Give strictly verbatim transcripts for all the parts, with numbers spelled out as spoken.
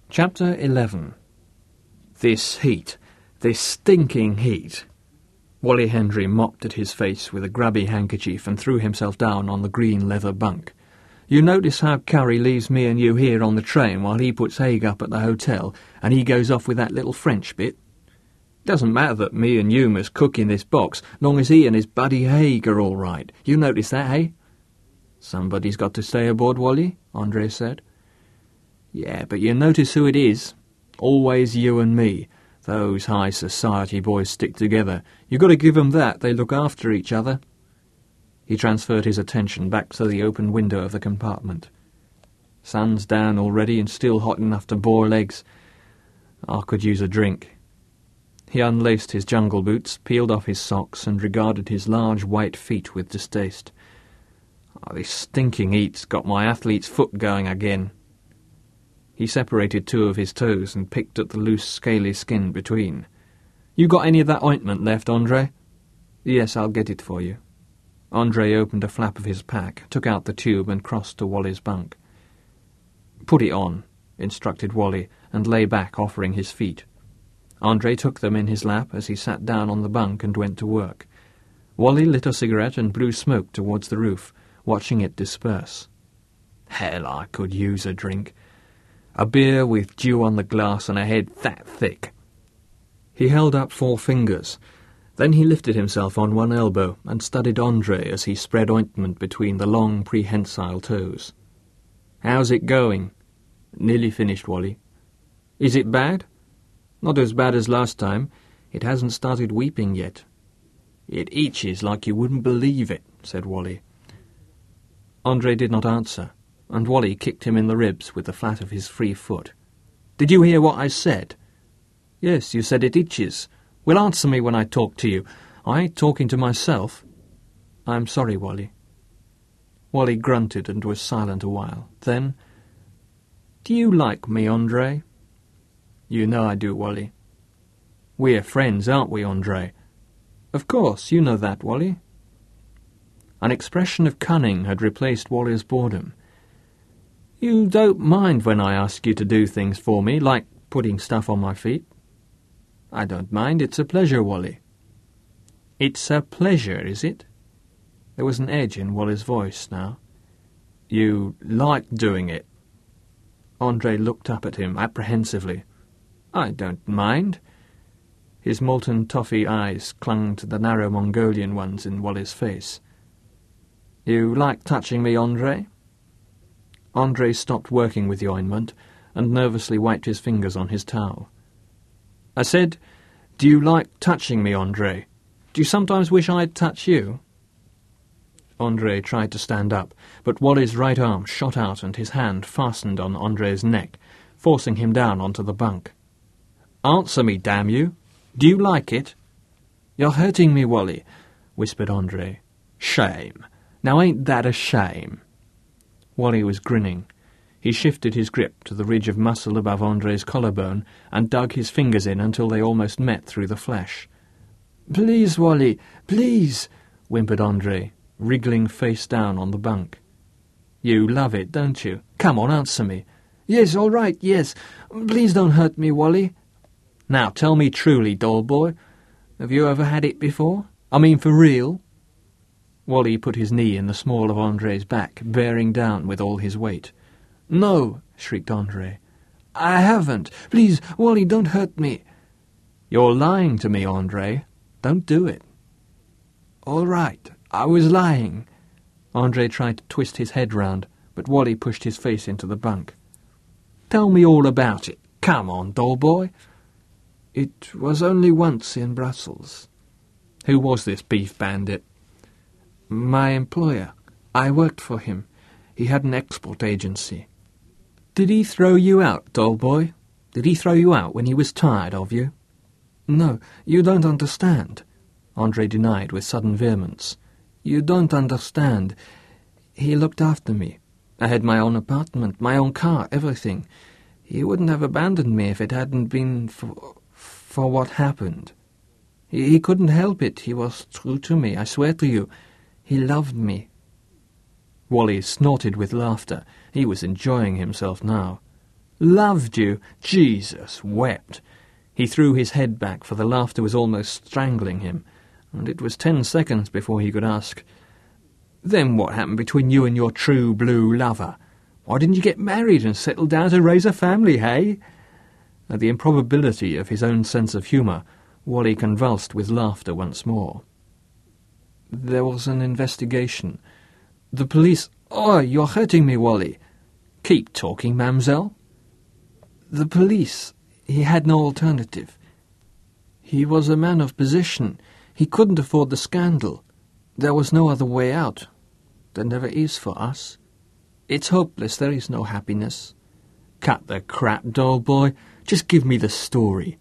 Chapter eleven. This heat, this stinking heat. Wally Hendry mopped at his face with a grubby handkerchief and threw himself down on the green leather bunk. You notice how Curry leaves me and you here on the train while he puts Haig up at the hotel, and he goes off with that little French bit? Doesn't matter that me and you must cook in this box, long as he and his buddy Haig are all right. You notice that, eh? Somebody's got to stay aboard, Wally, Andre said. Yeah, but you notice who it is. Always you and me. Those high society boys stick together. You got to give 'em that. They look after each other. He transferred his attention back to the open window of the compartment. Sun's down already and still hot enough to boil eggs. I could use a drink. He unlaced his jungle boots, peeled off his socks, and regarded his large white feet with distaste. Oh, this stinking heat's got my athlete's foot going again. He separated two of his toes and picked at the loose, scaly skin between. You got any of that ointment left, Andre? Yes, I'll get it for you. Andre opened a flap of his pack, took out the tube and crossed to Wally's bunk. Put it on, instructed Wally, and lay back, offering his feet. Andre took them in his lap as he sat down on the bunk and went to work. Wally lit a cigarette and blew smoke towards the roof, watching it disperse. Hell, I could use a drink. A beer with dew on the glass and a head that thick. He held up four fingers. Then he lifted himself on one elbow and studied Andre as he spread ointment between the long, prehensile toes. How's it going? Nearly finished, Wally. Is it bad? Not as bad as last time. It hasn't started weeping yet. It itches like you wouldn't believe it, said Wally. Andre did not answer, and Wally kicked him in the ribs with the flat of his free foot. Did you hear what I said? Yes, you said it itches. Well, answer me when I talk to you. I ain't talking to myself. I'm sorry, Wally. Wally grunted and was silent a while. Then, do you like me, Andre? You know I do, Wally. We're friends, aren't we, Andre? Of course, you know that, Wally. An expression of cunning had replaced Wally's boredom. You don't mind when I ask you to do things for me, like putting stuff on my feet? I don't mind. It's a pleasure, Wally. It's a pleasure, is it? There was an edge in Wally's voice now. You like doing it? Andre looked up at him apprehensively. I don't mind. His molten toffee eyes clung to the narrow Mongolian ones in Wally's face. You like touching me, Andre? Andre stopped working with the ointment and nervously wiped his fingers on his towel. I said, do you like touching me, Andre? Do you sometimes wish I'd touch you? Andre tried to stand up, but Wally's right arm shot out and his hand fastened on Andre's neck, forcing him down onto the bunk. Answer me, damn you. Do you like it? You're hurting me, Wally, whispered Andre. Shame. Now ain't that a shame? Wally was grinning. He shifted his grip to the ridge of muscle above Andre's collarbone and dug his fingers in until they almost met through the flesh. Please, Wally, please, whimpered Andre, wriggling face down on the bunk. You love it, don't you? Come on, answer me. Yes, all right, yes. Please don't hurt me, Wally. Now, tell me truly, doll boy, have you ever had it before? I mean, for real? Wally put his knee in the small of Andre's back, bearing down with all his weight. No, shrieked Andre. I haven't. Please, Wally, don't hurt me. You're lying to me, Andre. Don't do it. All right, I was lying. Andre tried to twist his head round, but Wally pushed his face into the bunk. Tell me all about it. Come on, doll boy. It was only once in Brussels. Who was this beef bandit? My employer. I worked for him. He had an export agency. Did he throw you out, doll boy? Did he throw you out when he was tired of you? No, you don't understand, Andre denied with sudden vehemence. You don't understand. He looked after me. I had my own apartment, my own car, everything. He wouldn't have abandoned me if it hadn't been for, for what happened. He, he couldn't help it. He was true to me, I swear to you. He loved me. Wally snorted with laughter. He was enjoying himself now. Loved you? Jesus wept. He threw his head back, for the laughter was almost strangling him, and it was ten seconds before he could ask, "Then what happened between you and your true blue lover? Why didn't you get married and settle down to raise a family, hey?" At the improbability of his own sense of humour, Wally convulsed with laughter once more. "There was an investigation. The police—" "Oh, you're hurting me, Wally." "Keep talking, mamselle." "The police. He had no alternative. He was a man of position. He couldn't afford the scandal. There was no other way out. There never is for us. It's hopeless. There is no happiness." "Cut the crap, doll boy. Just give me the story."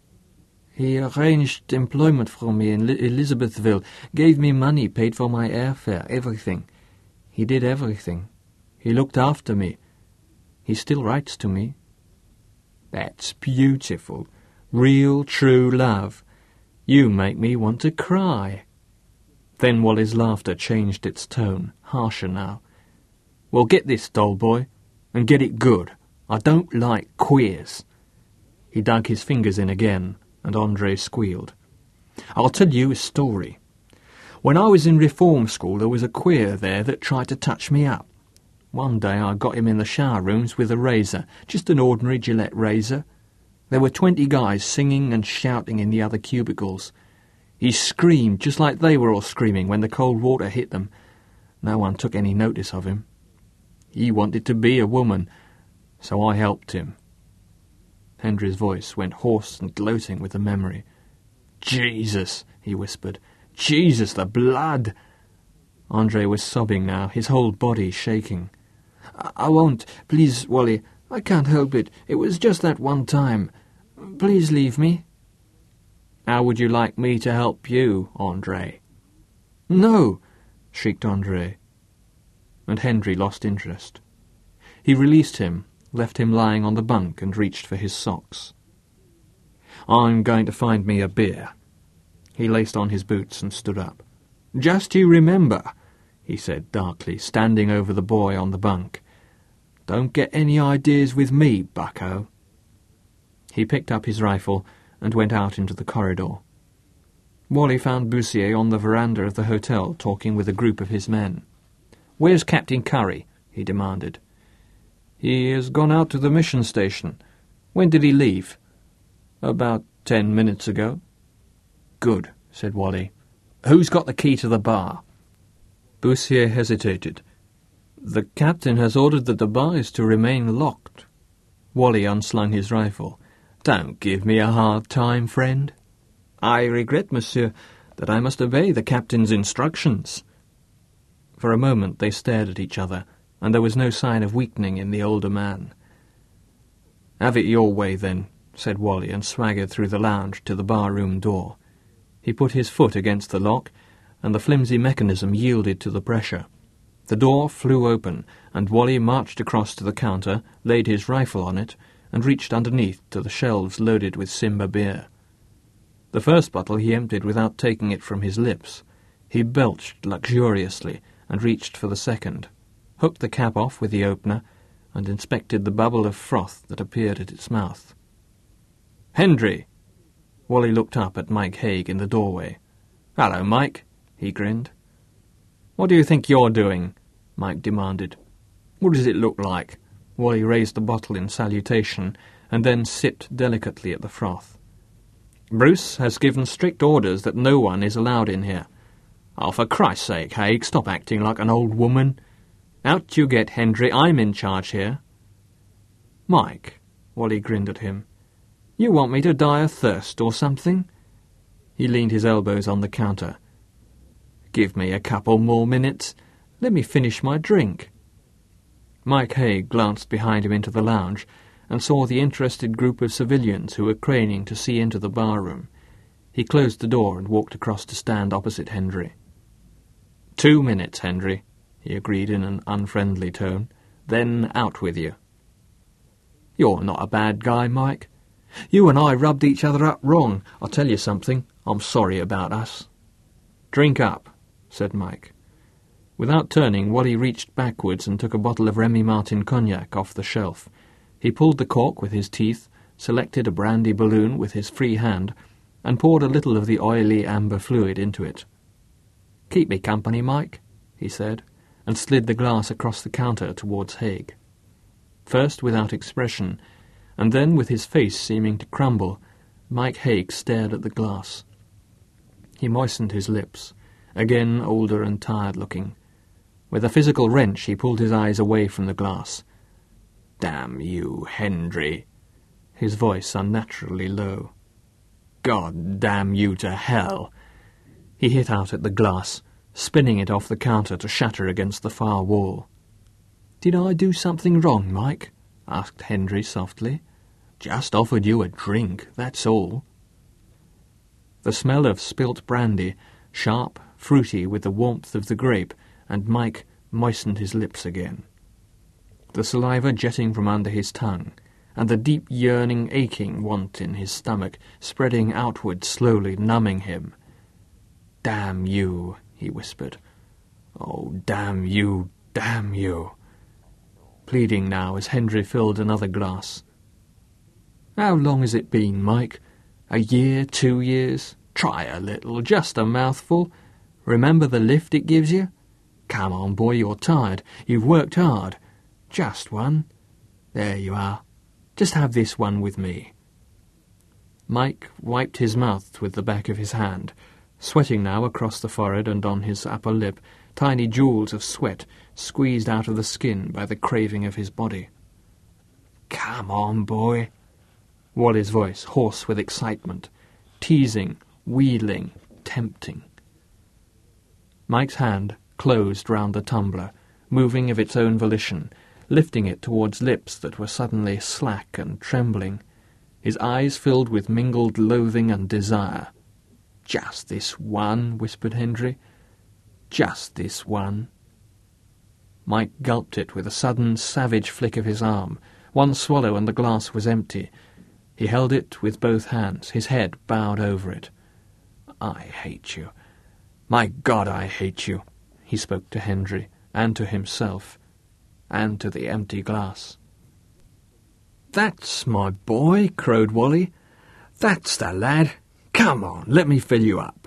"He arranged employment for me in Li- Elizabethville, gave me money, paid for my airfare, everything. He did everything. He looked after me. He still writes to me." "That's beautiful. Real, true love. You make me want to cry." Then Wally's laughter changed its tone, harsher now. "Well, get this, doll boy, and get it good. I don't like queers." He dug his fingers in again, and Andre squealed. "I'll tell you a story. When I was in reform school, there was a queer there that tried to touch me up. One day I got him in the shower rooms with a razor, just an ordinary Gillette razor. There were twenty guys singing and shouting in the other cubicles. He screamed just like they were all screaming when the cold water hit them. No one took any notice of him. He wanted to be a woman, so I helped him." Hendry's voice went hoarse and gloating with the memory. "Jesus," he whispered. "Jesus, the blood!" Andre was sobbing now, his whole body shaking. I, I won't. Please, Wally. I can't help it. It was just that one time. Please leave me." "How would you like me to help you, Andre?" "No!" shrieked Andre. And Hendry lost interest. He released him, left him lying on the bunk, and reached for his socks. "I'm going to find me a beer." He laced on his boots and stood up. "Just you remember," he said darkly, standing over the boy on the bunk. "Don't get any ideas with me, bucko." He picked up his rifle and went out into the corridor. Wally found Bussier on the veranda of the hotel talking with a group of his men. "Where's Captain Curry?" he demanded. "He has gone out to the mission station. When did he leave?" "About ten minutes ago." "Good," said Wally. "Who's got the key to the bar?" Bussier hesitated. "The captain has ordered that the bar is to remain locked." Wally unslung his rifle. "Don't give me a hard time, friend." "I regret, monsieur, that I must obey the captain's instructions." For a moment they stared at each other, and there was no sign of weakening in the older man. "Have it your way, then," said Wally, and swaggered through the lounge to the bar-room door. He put his foot against the lock, and the flimsy mechanism yielded to the pressure. The door flew open, and Wally marched across to the counter, laid his rifle on it, and reached underneath to the shelves loaded with Simba beer. The first bottle he emptied without taking it from his lips. He belched luxuriously, and reached for the second, hooked the cap off with the opener, and inspected the bubble of froth that appeared at its mouth. "Hendry!" Wally looked up at Mike Haig in the doorway. "Hello, Mike," he grinned. "What do you think you're doing?" Mike demanded. "What does it look like?" Wally raised the bottle in salutation, and then sipped delicately at the froth. "Bruce has given strict orders that no one is allowed in here." "Oh, for Christ's sake, Haig, stop acting like an old woman." "Out you get, Hendry. I'm in charge here." "Mike," Wally grinned at him, "you want me to die of thirst or something?" He leaned his elbows on the counter. "Give me a couple more minutes. Let me finish my drink." Mike Haig glanced behind him into the lounge and saw the interested group of civilians who were craning to see into the bar-room. He closed the door and walked across to stand opposite Hendry. "Two minutes, Hendry," he agreed in an unfriendly tone. "Then out with you." "You're not a bad guy, Mike. You and I rubbed each other up wrong. I'll tell you something. I'm sorry about us." "Drink up," said Mike. Without turning, Wally reached backwards and took a bottle of Remy Martin cognac off the shelf. He pulled the cork with his teeth, selected a brandy balloon with his free hand, and poured a little of the oily amber fluid into it. "Keep me company, Mike," he said, and slid the glass across the counter towards Haig. First without expression, and then with his face seeming to crumble, Mike Haig stared at the glass. He moistened his lips, again older and tired-looking. With a physical wrench he pulled his eyes away from the glass. "Damn you, Hendry," his voice unnaturally low. "God damn you to hell!" He hit out at the glass, spinning it off the counter to shatter against the far wall. "Did I do something wrong, Mike?" asked Hendry softly. "Just offered you a drink, that's all." The smell of spilt brandy, sharp, fruity with the warmth of the grape, and Mike moistened his lips again. The saliva jetting from under his tongue, and the deep yearning aching want in his stomach spreading outward slowly, numbing him. "Damn you," he whispered. "Oh, damn you, damn you," pleading now as Hendry filled another glass. "How long has it been, Mike? A year, two years? Try a little, just a mouthful. Remember the lift it gives you? Come on, boy, you're tired. You've worked hard. Just one. There you are. Just have this one with me." Mike wiped his mouth with the back of his hand, sweating now across the forehead and on his upper lip, tiny jewels of sweat squeezed out of the skin by the craving of his body. "Come on, boy." Wally's voice, hoarse with excitement, teasing, wheedling, tempting. Mike's hand closed round the tumbler, moving of its own volition, lifting it towards lips that were suddenly slack and trembling. His eyes filled with mingled loathing and desire. "Just this one," whispered Hendry. "Just this one." Mike gulped it with a sudden, savage flick of his arm. One swallow and the glass was empty. He held it with both hands, his head bowed over it. "I hate you. My God, I hate you," he spoke to Hendry, and to himself, and to the empty glass. "That's my boy," crowed Wally. "That's the lad. Come on, let me fill you up."